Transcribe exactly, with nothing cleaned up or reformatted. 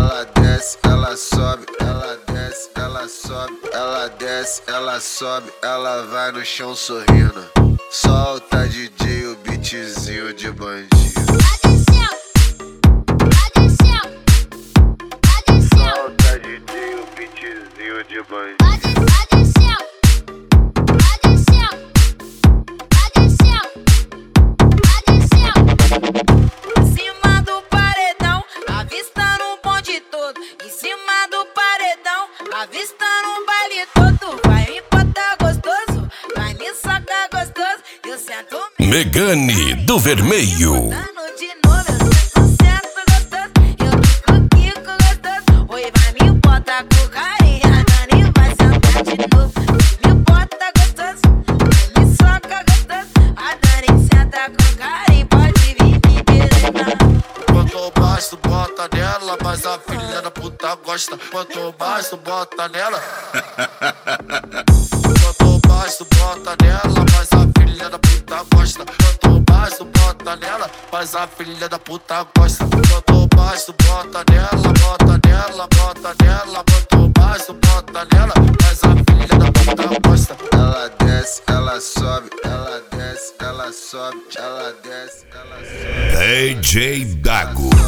ela desce, ela sobe, ela desce, ela sobe, ela desce, ela sobe, ela vai no chão sorrindo. Solta D J o beatzinho de bandido. Solta D J o beatzinho de bandido. Avista no baile todo, vai me botar gostoso, vai me socar gostoso, eu sento mesmo. Megane do Vermelho. Botando de novo, eu sento gostoso, eu fico quico gostoso. Oi, vai me botar com carinha, Dani vai sentar de novo. Me bota gostoso, vai me soca gostoso, a Dani senta com carinho, pode vir me querer. Quanto mais tu bota nela, mas a filha da puta gosta. Quanto mais tu bota nela, quanto mais tu bota nela, mas a filha da puta gosta. Quanto mais tu bota nela, mas a filha da puta gosta. Quanto mais tu bota nela, bota nela, bota nela. Quanto mais tu bota nela, mas a filha da puta gosta. Ela desce, ela sobe, ela desce, ela sobe, ela desce, ela sobe. D J Dago.